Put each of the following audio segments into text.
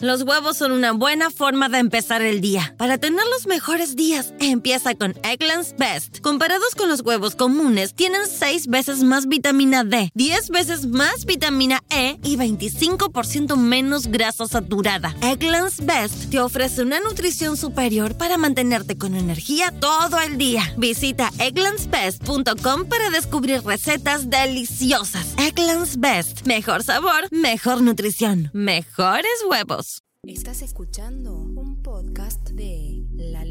Los huevos son una buena forma de empezar el día. Para tener los mejores días, empieza con Eggland's Best. Comparados con los huevos comunes, tienen 6 veces más vitamina D, 10 veces más vitamina E y 25% menos grasa saturada. Eggland's Best te ofrece una nutrición superior para mantenerte con energía todo el día. Visita egglandsbest.com para descubrir recetas deliciosas. Eggland's Best. Mejor sabor, mejor nutrición, mejores huevos. Estás escuchando un podcast de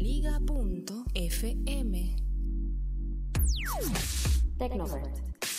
laliga.fm. Tecnovert.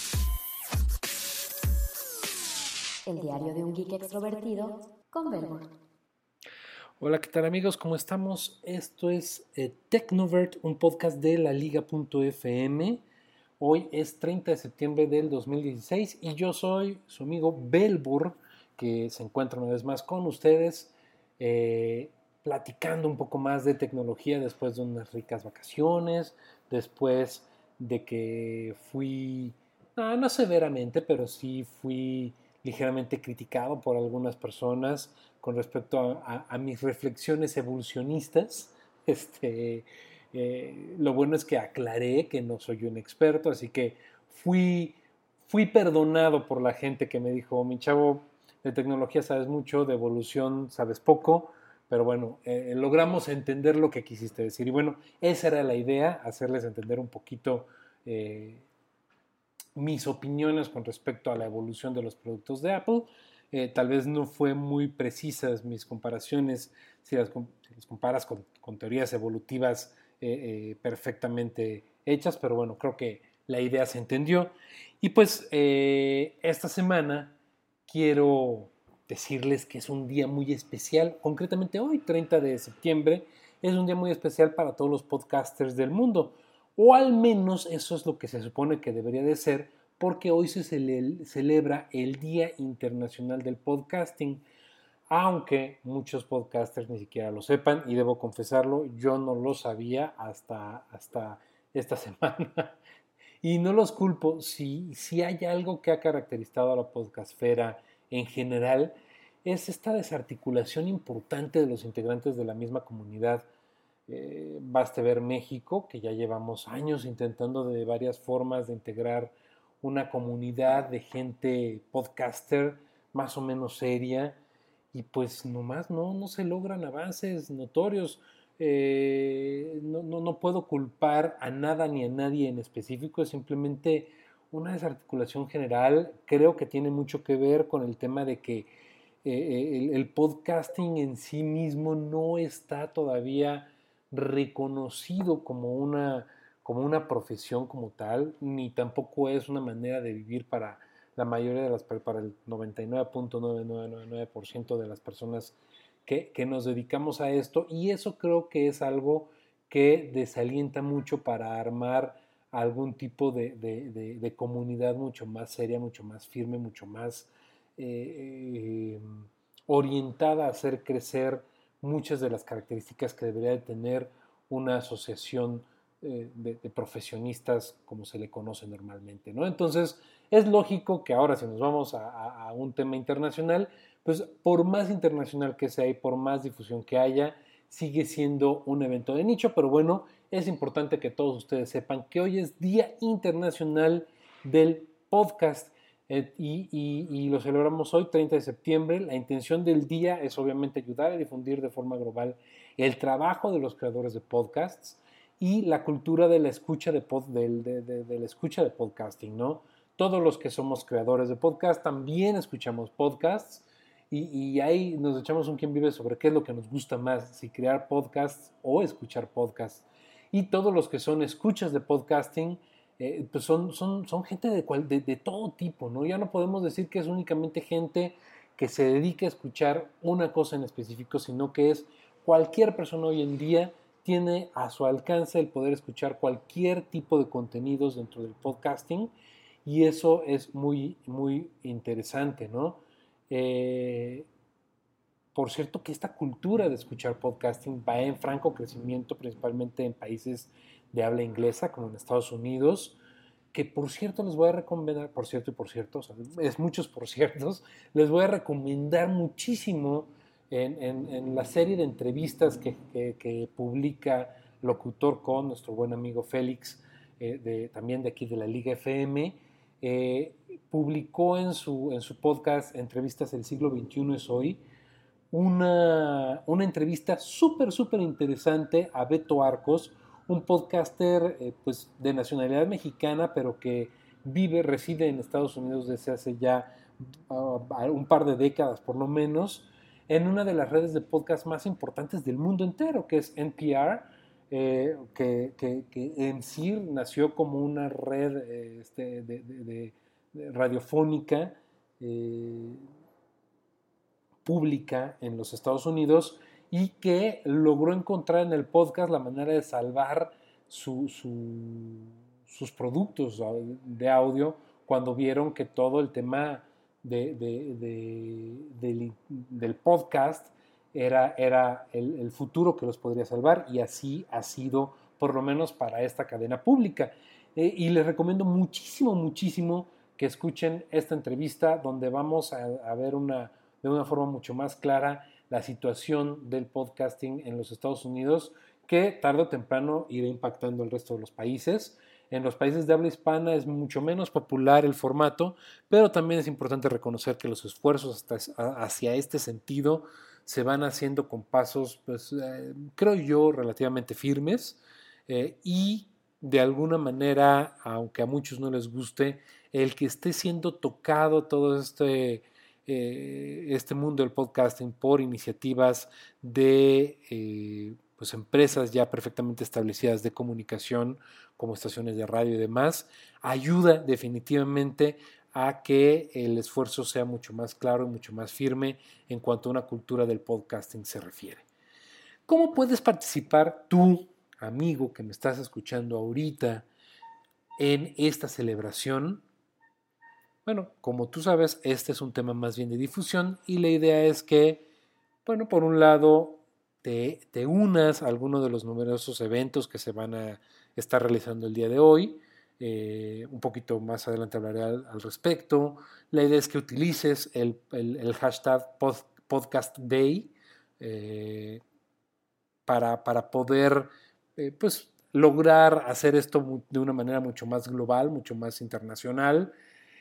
El diario de un geek extrovertido con Belbor. Hola, ¿qué tal amigos? ¿Cómo estamos? Esto es Tecnovert, un podcast de laliga.fm. Hoy es 30 de septiembre del 2016 y yo soy su amigo Belbor, que se encuentra una vez más con ustedes, platicando un poco más de tecnología después de unas ricas vacaciones, después de que fui, no severamente, pero sí fui ligeramente criticado por algunas personas con respecto a mis reflexiones evolucionistas. Lo bueno es que aclaré que no soy un experto, así que fui perdonado por la gente que me dijo, mi chavo, de tecnología sabes mucho, de evolución sabes poco, pero bueno, logramos entender lo que quisiste decir. Y bueno, esa era la idea, hacerles entender un poquito mis opiniones con respecto a la evolución de los productos de Apple. Tal vez no fue muy precisas mis comparaciones, si las comparas con teorías evolutivas perfectamente hechas, pero bueno, creo que la idea se entendió. Y pues esta semana quiero decirles que es un día muy especial, concretamente hoy, 30 de septiembre, es un día muy especial para todos los podcasters del mundo, o al menos eso es lo que se supone que debería de ser, porque hoy se celebra el Día Internacional del Podcasting, aunque muchos podcasters ni siquiera lo sepan, y debo confesarlo, yo no lo sabía hasta esta semana. Y no los culpo, si hay algo que ha caracterizado a la podcastfera en general, es esta desarticulación importante de los integrantes de la misma comunidad. Baste ver México, que ya llevamos años intentando de varias formas de integrar una comunidad de gente podcaster más o menos seria, y pues nomás no se logran avances notorios. No puedo culpar a nada ni a nadie en específico, es simplemente una desarticulación general. Creo que tiene mucho que ver con el tema de que el podcasting en sí mismo no está todavía reconocido como una profesión como tal, ni tampoco es una manera de vivir para la mayoría para el 99.9999% de las personas que nos dedicamos a esto, y eso creo que es algo que desalienta mucho para armar algún tipo de comunidad mucho más seria, mucho más firme, mucho más orientada a hacer crecer muchas de las características que debería de tener una asociación de profesionistas como se le conoce normalmente, ¿no? Entonces es lógico que ahora, si nos vamos a un tema internacional, pues por más internacional que sea y por más difusión que haya, sigue siendo un evento de nicho. Pero bueno, es importante que todos ustedes sepan que hoy es Día Internacional del Podcast, y lo celebramos hoy, 30 de septiembre. La intención del día es obviamente ayudar a difundir de forma global el trabajo de los creadores de podcasts y la cultura de la escucha de la escucha de podcasting, ¿no? Todos los que somos creadores de podcast también escuchamos podcasts, y ahí nos echamos un quién vive sobre qué es lo que nos gusta más, si crear podcasts o escuchar podcasts. Y todos los que son escuchas de podcasting, pues son gente de todo tipo, ¿no? Ya no podemos decir que es únicamente gente que se dedique a escuchar una cosa en específico, sino que es cualquier persona hoy en día tiene a su alcance el poder escuchar cualquier tipo de contenidos dentro del podcasting, y eso es muy, muy interesante, ¿no? Por cierto, que esta cultura de escuchar podcasting va en franco crecimiento, principalmente en países de habla inglesa, como en Estados Unidos, que por cierto les voy a recomendar, por cierto, o sea, es muchos por ciertos, les voy a recomendar muchísimo en la serie de entrevistas que publica Locutor con nuestro buen amigo Félix, también de aquí de la Liga FM, publicó en su podcast Entrevistas El siglo XXI es hoy, una entrevista súper interesante a Beto Arcos, un podcaster pues de nacionalidad mexicana, pero que reside en Estados Unidos desde hace ya un par de décadas por lo menos, en una de las redes de podcast más importantes del mundo entero, que es NPR, que en sí nació como una red de radiofónica pública en los Estados Unidos y que logró encontrar en el podcast la manera de salvar sus productos de audio cuando vieron que todo el tema del podcast era el futuro que los podría salvar, y así ha sido por lo menos para esta cadena pública. Y les recomiendo muchísimo que escuchen esta entrevista donde vamos a ver de una forma mucho más clara la situación del podcasting en los Estados Unidos, que tarde o temprano irá impactando el resto de los países. En los países de habla hispana es mucho menos popular el formato, pero también es importante reconocer que los esfuerzos hacia este sentido se van haciendo con pasos, pues, creo yo, relativamente firmes, y de alguna manera, aunque a muchos no les guste, el que esté siendo tocado todo este mundo del podcasting por iniciativas de pues empresas ya perfectamente establecidas de comunicación, como estaciones de radio y demás, ayuda definitivamente a que el esfuerzo sea mucho más claro y mucho más firme en cuanto a una cultura del podcasting se refiere. ¿Cómo puedes participar tú, amigo que me estás escuchando ahorita, en esta celebración? Bueno, como tú sabes, este es un tema más bien de difusión y la idea es que, bueno, por un lado, te unas a alguno de los numerosos eventos que se van a estar realizando el día de hoy. Un poquito más adelante hablaré al respecto. La idea es que utilices el hashtag Podcast Day para poder pues, lograr hacer esto de una manera mucho más global, mucho más internacional.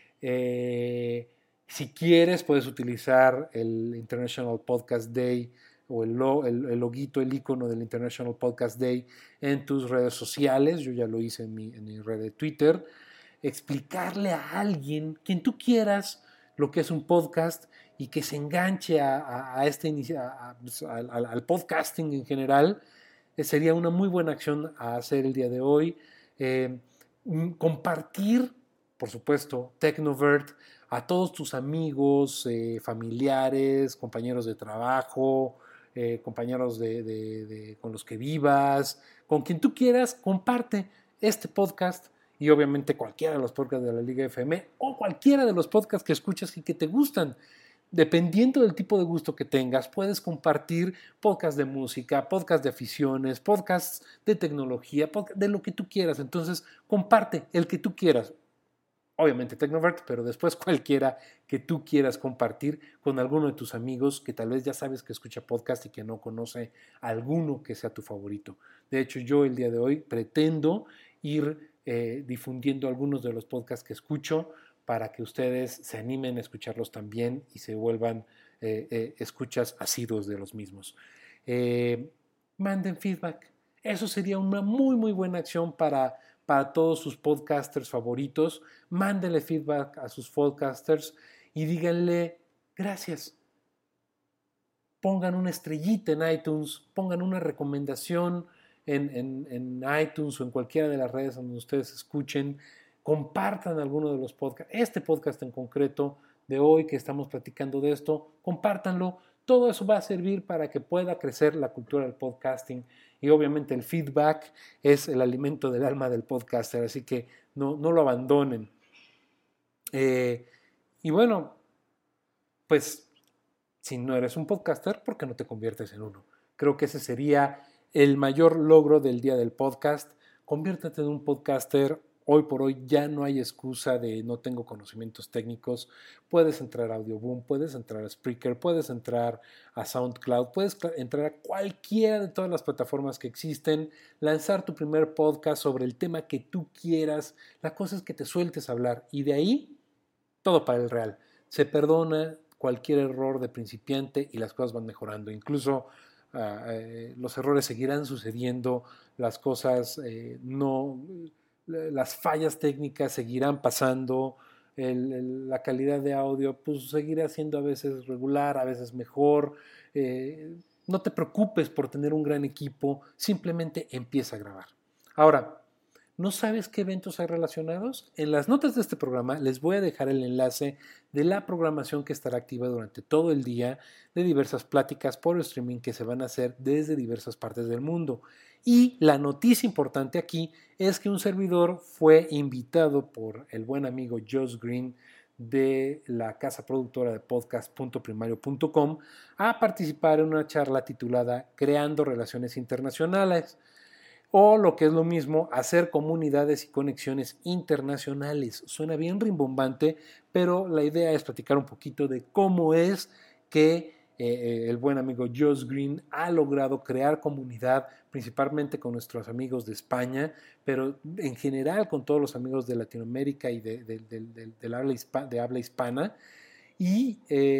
Si quieres, puedes utilizar el International Podcast Day o el loguito, el icono del International Podcast Day en tus redes sociales. Yo ya lo hice en mi red de Twitter. Explicarle a alguien, quien tú quieras, lo que es un podcast y que se enganche al podcasting en general, sería una muy buena acción a hacer el día de hoy. Compartir, por supuesto, Tecnovert a todos tus amigos, familiares, compañeros de trabajo, compañeros con los que vivas, con quien tú quieras, comparte este podcast y obviamente cualquiera de los podcasts de la Liga FM o cualquiera de los podcasts que escuchas y que te gustan. Dependiendo del tipo de gusto que tengas, puedes compartir podcasts de música, podcasts de aficiones, podcasts de tecnología, de lo que tú quieras. Entonces, comparte el que tú quieras. Obviamente Tecnovert, pero después cualquiera que tú quieras compartir con alguno de tus amigos que tal vez ya sabes que escucha podcast y que no conoce alguno que sea tu favorito. De hecho, yo el día de hoy pretendo ir difundiendo algunos de los podcasts que escucho para que ustedes se animen a escucharlos también y se vuelvan escuchas asiduos de los mismos. Manden feedback. Eso sería una muy buena acción para todos sus podcasters favoritos. Mándenle feedback a sus podcasters y díganle gracias. Pongan una estrellita en iTunes, pongan una recomendación en iTunes o en cualquiera de las redes donde ustedes escuchen. Compartan alguno de los podcasts. Este podcast en concreto de hoy que estamos platicando de esto, compártanlo. Todo eso va a servir para que pueda crecer la cultura del podcasting. Y obviamente el feedback es el alimento del alma del podcaster, así que no lo abandonen. Y bueno, pues si no eres un podcaster, ¿por qué no te conviertes en uno? Creo que ese sería el mayor logro del día del podcast. Conviértete en un podcaster Hoy por hoy ya no hay excusa de no tengo conocimientos técnicos. Puedes entrar a Audioboom, puedes entrar a Spreaker, puedes entrar a SoundCloud, puedes entrar a cualquiera de todas las plataformas que existen, lanzar tu primer podcast sobre el tema que tú quieras. La cosa es que te sueltes a hablar y de ahí todo para el real. Se perdona cualquier error de principiante y las cosas van mejorando. Incluso los errores seguirán sucediendo, las cosas las fallas técnicas seguirán pasando, la calidad de audio pues seguirá siendo a veces regular, a veces mejor. No te preocupes por tener un gran equipo, simplemente empieza a grabar. Ahora, ¿no sabes qué eventos hay relacionados? En las notas de este programa les voy a dejar el enlace de la programación que estará activa durante todo el día de diversas pláticas por streaming que se van a hacer desde diversas partes del mundo. Y la noticia importante aquí es que un servidor fue invitado por el buen amigo Josh Green de la casa productora de podcast.primario.com a participar en una charla titulada Creando Relaciones Internacionales, o lo que es lo mismo, hacer comunidades y conexiones internacionales. Suena bien rimbombante, pero la idea es platicar un poquito de cómo es que el buen amigo Josh Green ha logrado crear comunidad, principalmente con nuestros amigos de España, pero en general con todos los amigos de Latinoamérica y de habla hispana. Y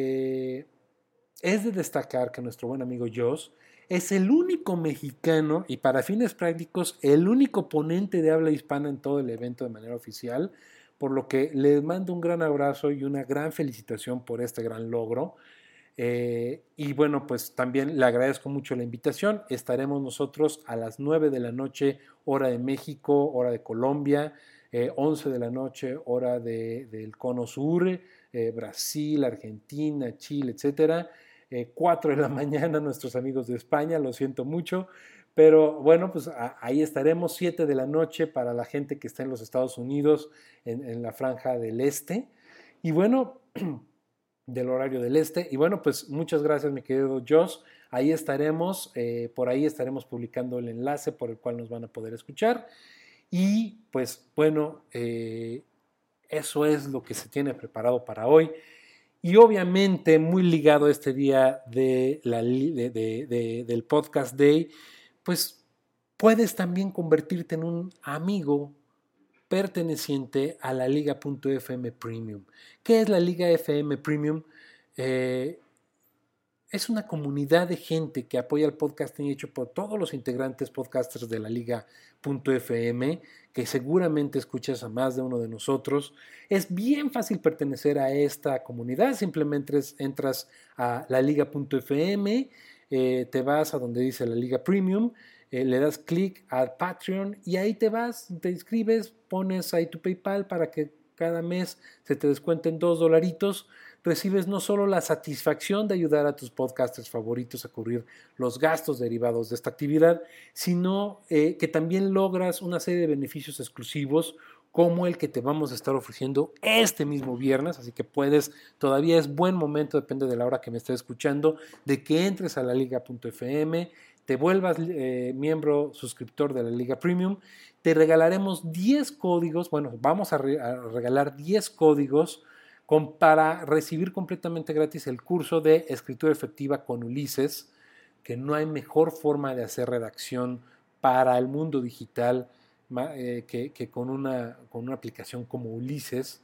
es de destacar que nuestro buen amigo Josh es el único mexicano y para fines prácticos el único ponente de habla hispana en todo el evento de manera oficial, por lo que les mando un gran abrazo y una gran felicitación por este gran logro. Y bueno, pues también le agradezco mucho la invitación. Estaremos nosotros a las 9 de la noche, hora de México, hora de Colombia, 11 de la noche, hora del Cono Sur, Brasil, Argentina, Chile, etcétera. 4 de la mañana nuestros amigos de España, lo siento mucho, pero bueno, pues ahí estaremos. 7 de la noche para la gente que está en los Estados Unidos, en la franja del este, y bueno, del horario del este, y bueno, pues muchas gracias mi querido Josh, ahí estaremos, por ahí estaremos publicando el enlace por el cual nos van a poder escuchar, y pues bueno, eso es lo que se tiene preparado para hoy. Y obviamente muy ligado a este día del Podcast Day, pues puedes también convertirte en un amigo perteneciente a la Liga.fm Premium. ¿Qué es la Liga FM Premium? Es una comunidad de gente que apoya el podcasting hecho por todos los integrantes podcasters de la Liga.fm, que seguramente escuchas a más de uno de nosotros. Es bien fácil pertenecer a esta comunidad, simplemente entras a la Liga.fm, te vas a donde dice la Liga Premium, le das clic al Patreon y ahí te vas, te inscribes, pones ahí tu PayPal para que cada mes se te descuenten $2. Recibes no solo la satisfacción de ayudar a tus podcasters favoritos a cubrir los gastos derivados de esta actividad, sino que también logras una serie de beneficios exclusivos como el que te vamos a estar ofreciendo este mismo viernes, así que todavía es buen momento, depende de la hora que me estés escuchando, de que entres a la liga.fm, te vuelvas miembro suscriptor de la Liga Premium, te regalaremos 10 códigos, bueno, vamos a regalar 10 códigos para recibir completamente gratis el curso de escritura efectiva con Ulises, que no hay mejor forma de hacer redacción para el mundo digital que con una aplicación como Ulises.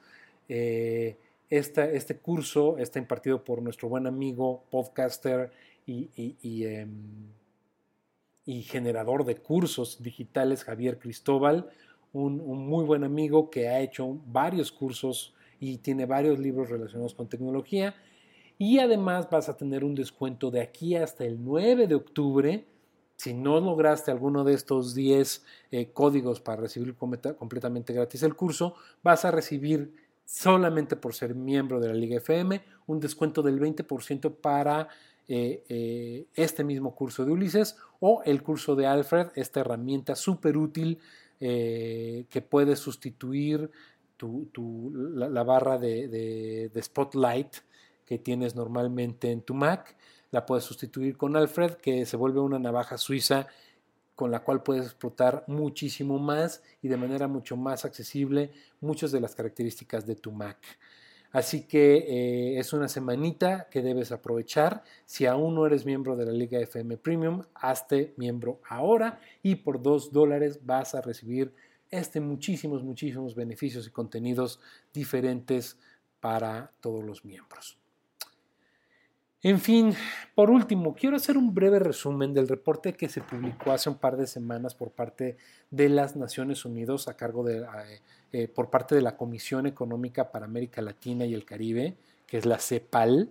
Este curso está impartido por nuestro buen amigo, podcaster y generador de cursos digitales, Javier Cristóbal, un muy buen amigo que ha hecho varios cursos y tiene varios libros relacionados con tecnología, y además vas a tener un descuento de aquí hasta el 9 de octubre. Si no lograste alguno de estos 10 códigos para recibir completamente gratis el curso, vas a recibir solamente por ser miembro de la Liga FM un descuento del 20% para este mismo curso de Ulises o el curso de Alfred, esta herramienta súper útil que puede sustituir la barra de Spotlight que tienes normalmente en tu Mac. La puedes sustituir con Alfred, que se vuelve una navaja suiza con la cual puedes explotar muchísimo más y de manera mucho más accesible muchas de las características de tu Mac. Así que es una semanita que debes aprovechar. Si aún no eres miembro de la Liga FM Premium, hazte miembro ahora y por $2 vas a recibir muchísimos beneficios y contenidos diferentes para todos los miembros. En fin, por último, quiero hacer un breve resumen del reporte que se publicó hace un par de semanas por parte de las Naciones Unidas por parte de la Comisión Económica para América Latina y el Caribe, que es la CEPAL.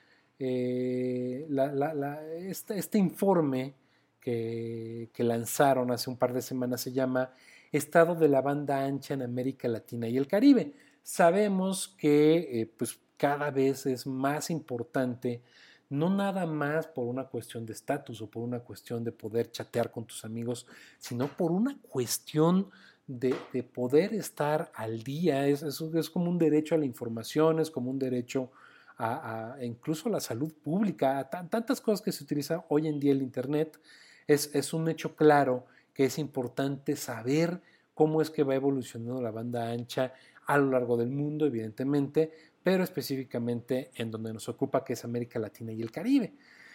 Este informe que lanzaron hace un par de semanas se llama Estado de la banda ancha en América Latina y el Caribe. Sabemos que pues cada vez es más importante, no nada más por una cuestión de estatus o por una cuestión de poder chatear con tus amigos, sino por una cuestión de poder estar al día. Es como un derecho a la información, es como un derecho incluso a la salud pública, a tantas cosas que se utilizan hoy en día el Internet. Es un hecho claro que es importante saber cómo es que va evolucionando la banda ancha a lo largo del mundo, evidentemente, pero específicamente en donde nos ocupa, que es América Latina y el Caribe.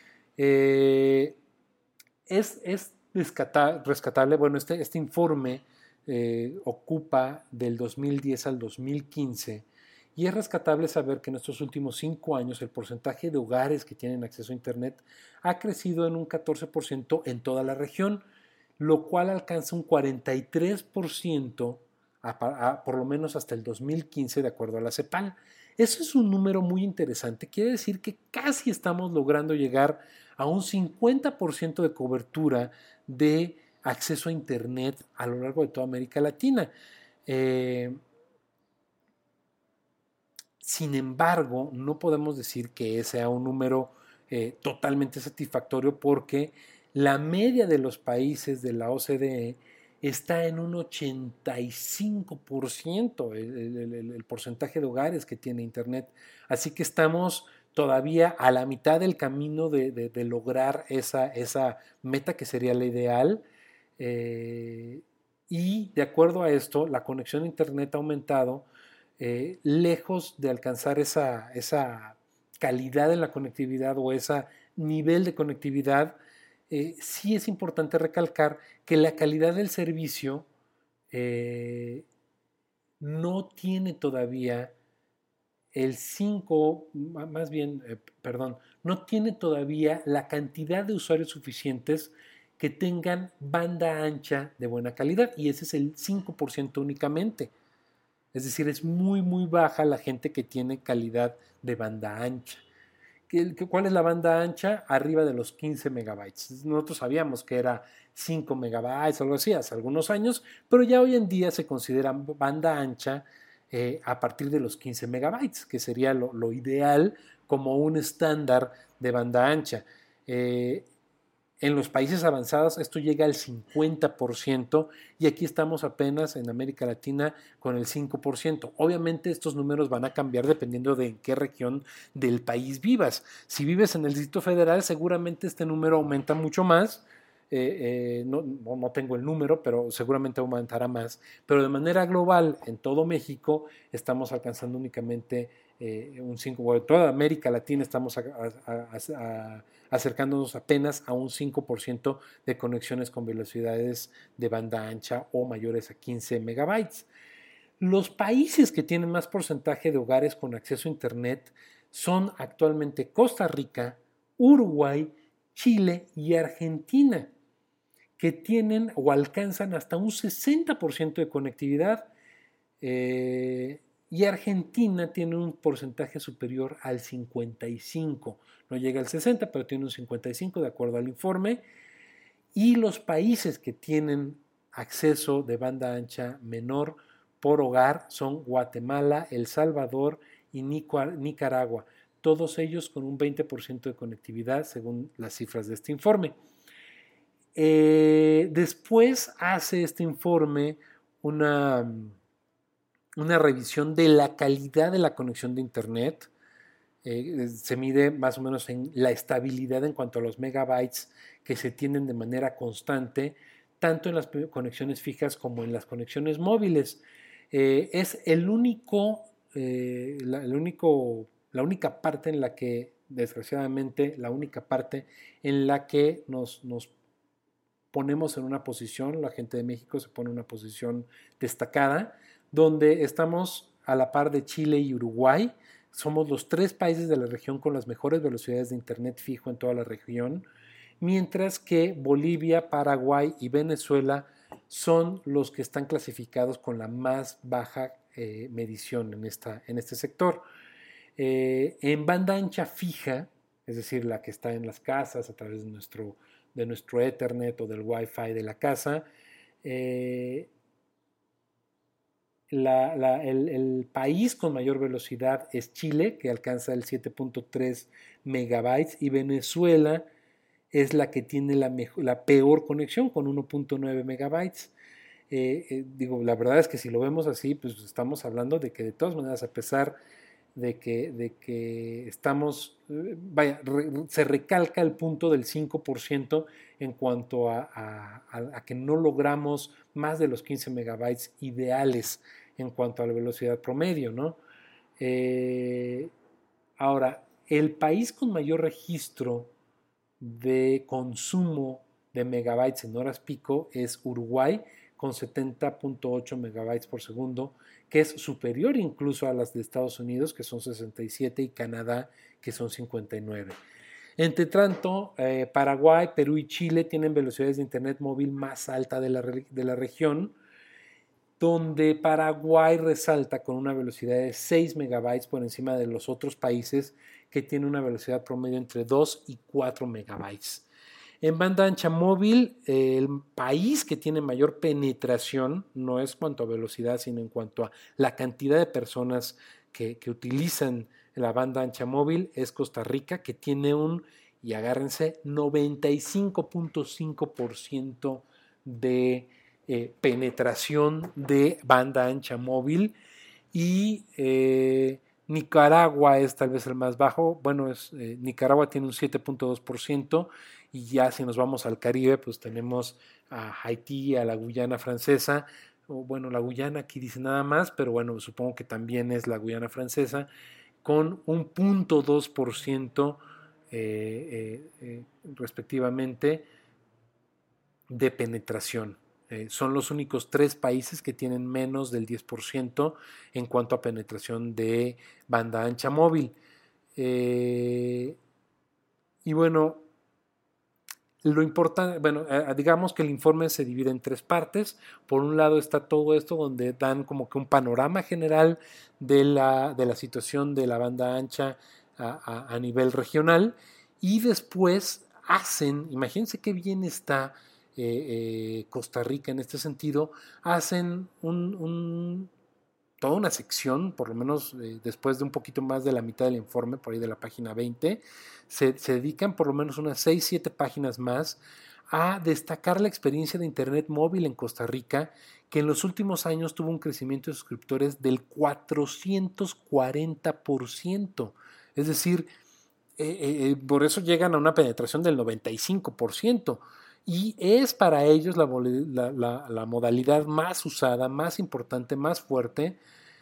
Es rescatable, bueno, este informe ocupa del 2010 al 2015 y es rescatable saber que en estos últimos 5 años el porcentaje de hogares que tienen acceso a Internet ha crecido en un 14% en toda la región, lo cual alcanza un 43% por lo menos hasta el 2015, de acuerdo a la CEPAL. Eso es un número muy interesante. Quiere decir que casi estamos logrando llegar a un 50% de cobertura de acceso a Internet a lo largo de toda América Latina. Sin embargo, no podemos decir que ese sea un número totalmente satisfactorio, porque la media de los países de la OCDE está en un 85% el porcentaje de hogares que tiene Internet. Así que estamos todavía a la mitad del camino de lograr esa meta que sería la ideal. Y de acuerdo a esto, la conexión a Internet ha aumentado, lejos de alcanzar esa calidad en la conectividad o ese nivel de conectividad. Sí es importante recalcar que la calidad del servicio no tiene todavía no tiene todavía la cantidad de usuarios suficientes que tengan banda ancha de buena calidad, y ese es el 5% únicamente. Es decir, es muy baja la gente que tiene calidad de banda ancha. ¿Cuál es la banda ancha? Arriba de los 15 megabytes. Nosotros sabíamos que era 5 megabytes o algo así hace algunos años, pero ya hoy en día se considera banda ancha a partir de los 15 megabytes, que sería lo ideal como un estándar de banda ancha. En los países avanzados esto llega al 50% y aquí estamos apenas en América Latina con el 5%. Obviamente estos números van a cambiar dependiendo de en qué región del país vivas. Si vives en el Distrito Federal, seguramente este número aumenta mucho más. No tengo el número, pero seguramente aumentará más. Pero de manera global, en todo México, estamos alcanzando únicamente un 5%. En toda América Latina estamos acercándonos apenas a un 5% de conexiones con velocidades de banda ancha o mayores a 15 megabytes. Los países que tienen más porcentaje de hogares con acceso a Internet son actualmente Costa Rica, Uruguay, Chile y Argentina, que tienen o alcanzan hasta un 60% de conectividad, y Argentina tiene un porcentaje superior al 55%. No llega al 60%, pero tiene un 55% de acuerdo al informe. Y los países que tienen acceso de banda ancha menor por hogar son Guatemala, El Salvador y Nicaragua, todos ellos con un 20% de conectividad según las cifras de este informe. Después hace este informe una revisión de la calidad de la conexión de Internet. Se mide más o menos en la estabilidad en cuanto a los megabytes que se tienen de manera constante tanto en las conexiones fijas como en las conexiones móviles. Es la única parte en la que, desgraciadamente, nos ponemos en una posición, la gente de México se pone en una posición destacada, donde estamos a la par de Chile y Uruguay. Somos los 3 países de la región con las mejores velocidades de internet fijo en toda la región, mientras que Bolivia, Paraguay y Venezuela son los que están clasificados con la más baja medición en este sector. En banda ancha fija, es decir, la que está en las casas a través de nuestro Ethernet o del Wi-Fi de la casa, el país con mayor velocidad es Chile, que alcanza el 7.3 megabytes, y Venezuela es la que tiene la peor conexión, con 1.9 megabytes. La verdad es que si lo vemos así, pues estamos hablando de que de todas maneras, a pesar de que estamos, se recalca el punto del 5% en cuanto a que no logramos más de los 15 megabytes ideales en cuanto a la velocidad promedio, ¿no? Ahora, el país con mayor registro de consumo de megabytes en horas pico es Uruguay, con 70.8 megabytes por segundo, que es superior incluso a las de Estados Unidos, que son 67, y Canadá, que son 59. Entre tanto, Paraguay, Perú y Chile tienen velocidades de internet móvil más alta de la región, donde Paraguay resalta con una velocidad de 6 megabytes por encima de los otros países que tienen una velocidad promedio entre 2 y 4 megabytes. En banda ancha móvil, el país que tiene mayor penetración, no es cuanto a velocidad, sino en cuanto a la cantidad de personas que utilizan la banda ancha móvil, es Costa Rica, que tiene y agárrense, 95.5% de penetración de banda ancha móvil, y Nicaragua es tal vez el más bajo. Bueno, Nicaragua tiene un 7.2%, y ya si nos vamos al Caribe, pues tenemos a Haití, a la Guyana francesa, o bueno, la Guyana aquí dice nada más, pero bueno, supongo que también es la Guyana francesa, con un 0.2% respectivamente de penetración. Son los únicos 3 países que tienen menos del 10% en cuanto a penetración de banda ancha móvil. Y bueno, lo importante, digamos que el informe se divide en 3 partes. Por un lado está todo esto, donde dan como que un panorama general de la situación de la banda ancha a nivel regional, y después imagínense qué bien está Costa Rica en este sentido, hacen toda una sección, por lo menos después de un poquito más de la mitad del informe, por ahí de la página 20, se dedican por lo menos unas 6-7 páginas más a destacar la experiencia de internet móvil en Costa Rica, que en los últimos años tuvo un crecimiento de suscriptores del 440%, es decir, por eso llegan a una penetración del 95%, y es para ellos la modalidad más usada, más importante, más fuerte,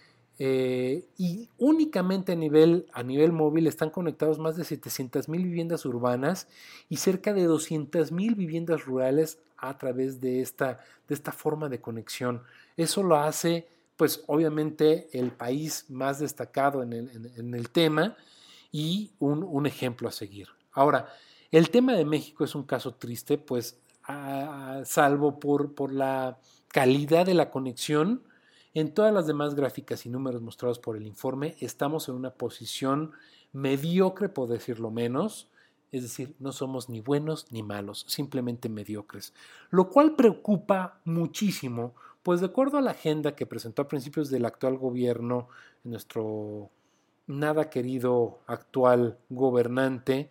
y únicamente a nivel móvil están conectados más de 700,000 viviendas urbanas y cerca de 200,000 viviendas rurales a través de esta forma de conexión. Eso lo hace, pues obviamente, el país más destacado en el tema, y un ejemplo a seguir. Ahora, el tema de México es un caso triste, pues salvo por la calidad de la conexión, en todas las demás gráficas y números mostrados por el informe estamos en una posición mediocre, por decirlo menos, es decir, no somos ni buenos ni malos, simplemente mediocres, lo cual preocupa muchísimo, pues de acuerdo a la agenda que presentó a principios del actual gobierno, nuestro nada querido actual gobernante,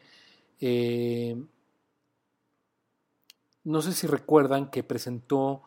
no sé si recuerdan que presentó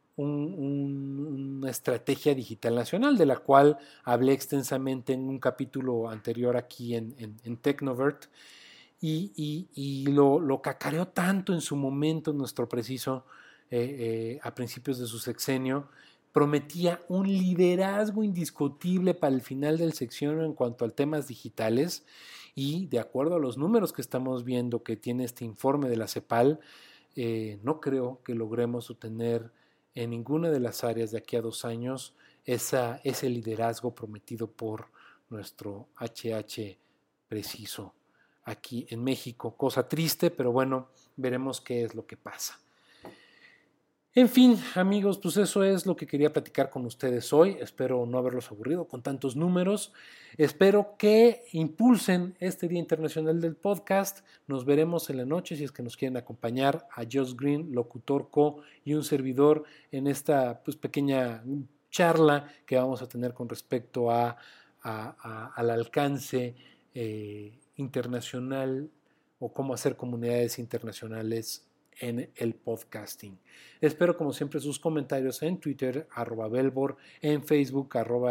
una estrategia digital nacional, de la cual hablé extensamente en un capítulo anterior aquí en Tecnovert, y lo cacareó tanto en su momento nuestro preciso a principios de su sexenio, prometía un liderazgo indiscutible para el final del sexenio en cuanto a temas digitales, y de acuerdo a los números que estamos viendo que tiene este informe de la CEPAL, no creo que logremos obtener en ninguna de las áreas de aquí a 2 años ese liderazgo prometido por nuestro HH preciso aquí en México. Cosa triste, pero bueno, veremos qué es lo que pasa. En fin, amigos, pues eso es lo que quería platicar con ustedes hoy. Espero no haberlos aburrido con tantos números. Espero que impulsen este Día Internacional del Podcast. Nos veremos en la noche si es que nos quieren acompañar a Josh Green, locutor co, y un servidor en esta pequeña charla que vamos a tener con respecto al alcance internacional o cómo hacer comunidades internacionales en el podcasting. Espero como siempre sus comentarios en Twitter, @Belbor, en Facebook,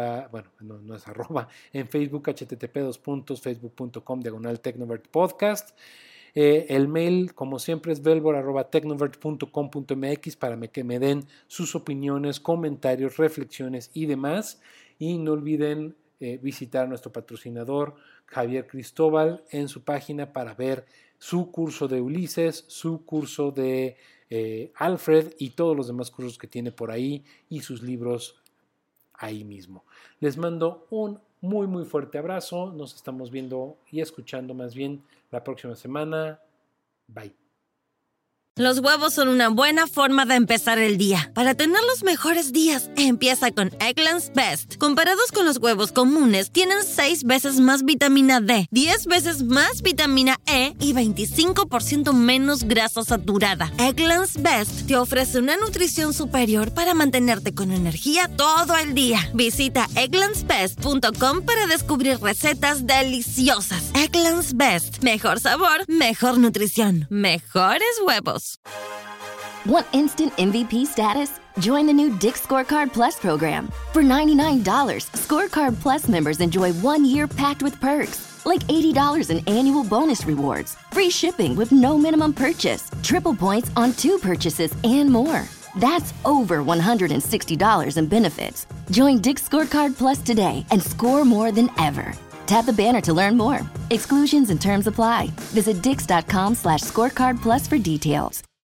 en Facebook, http://facebook.com/Technovert Podcast. El mail, como siempre, es belbor@technovert.com.mx para que me den sus opiniones, comentarios, reflexiones y demás. Y no olviden visitar a nuestro patrocinador, Javier Cristóbal, en su página para ver su curso de Ulises, su curso de Alfred y todos los demás cursos que tiene por ahí y sus libros ahí mismo. Les mando un muy muy fuerte abrazo. Nos estamos viendo y escuchando más bien la próxima semana. Bye. Los huevos son una buena forma de empezar el día. Para tener los mejores días, empieza con Eggland's Best. Comparados con los huevos comunes, tienen 6 veces más vitamina D, 10 veces más vitamina E y 25% menos grasa saturada. Eggland's Best te ofrece una nutrición superior para mantenerte con energía todo el día. Visita egglandsbest.com para descubrir recetas deliciosas. Eggland's Best. Mejor sabor, mejor nutrición, mejores huevos. Want instant MVP status? Join the new Dick's Scorecard Plus program. For $99, Scorecard Plus members enjoy 1 year packed with perks, like $80 in annual bonus rewards, free shipping with no minimum purchase, triple points on 2 purchases, and more. That's over $160 in benefits. Join Dick's Scorecard Plus today and score more than ever. Tap the banner to learn more. Exclusions and terms apply. Visit dix.com/scorecardplus for details.